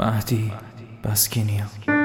مهدی بسکینیا.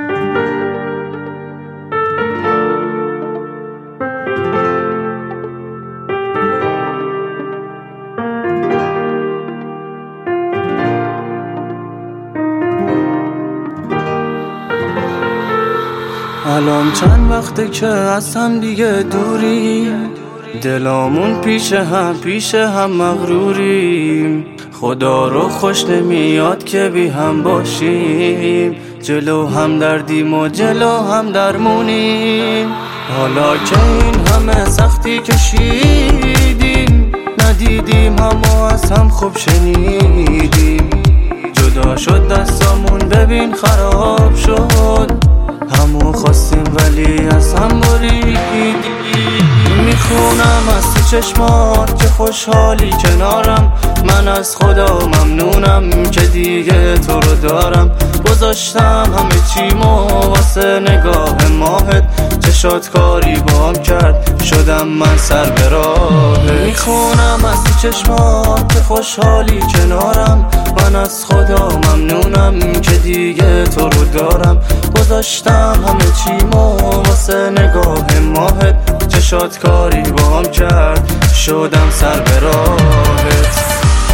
الان چند وقته که از هم دیگه دوری، دلامون پیش هم مغروریم. خدا رو خوش نمیاد که بی هم باشیم، جلو هم دردیم و جلو هم درمونیم. حالا که این همه سختی کشیدیم، ندیدیم همو از هم خوب شنیدیم. جدا شد دستامون ببین خراب شد، همو خواستیم ولی از هم بریدیم. میخونم از تو چشمات که خوشحالی کنارم، من از خدا ممنونم که دیگه تو رو دارم. گذاشتم همه چیمو واسه نگاه ماهت، چشات کاری بام کرد شدم من سر به راهت. میخونم از تو چشمات که خوشحالی کنارم، من از خدا ممنونم که دیگه تو رو دارم. گذاشتم همه چیمو واسه نگاه ماهت، چشات کاری بام کرد شدم سر به راهت.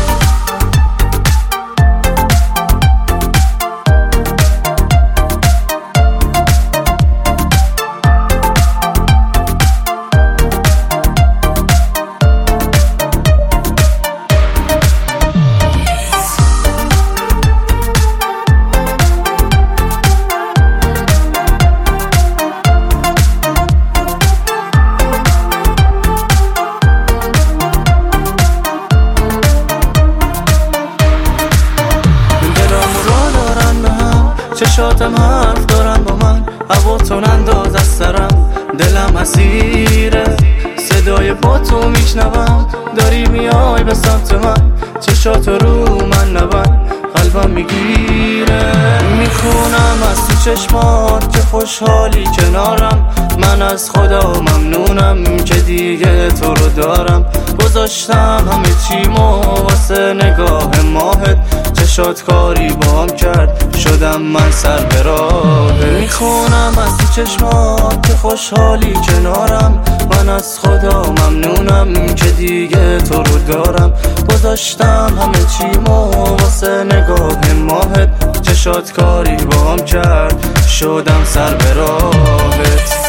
چشاتم حرف دارن با من، هواتون انداز از سرم، دلم اسیره. صدای پاتو میشنوم، داری میای به سمت من، چشات رو من نبند، قلبم میگیره. میخونم از تو چشمات که خوشحالی کنارم، من از خدا ممنونم که دیگه تو رو دارم. گذاشتم همه چیمو واسه نگاه ماهت، چشات کاری بام کرد شدم من سر به راهت. میخونم از تو چشمات که خوشحالی کنارم، من از خدا ممنونم که دیگه تو رو دارم. گذاشتم همه چیمو واسه نگاه ماهت، چشات کاری بام کرد شدم سر به راهت.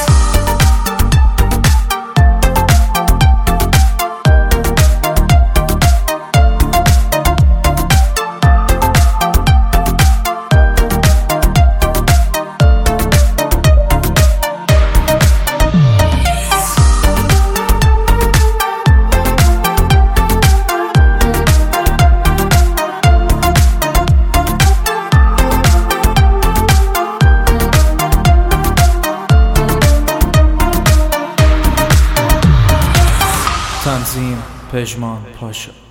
تنظیم پژمان پاشا.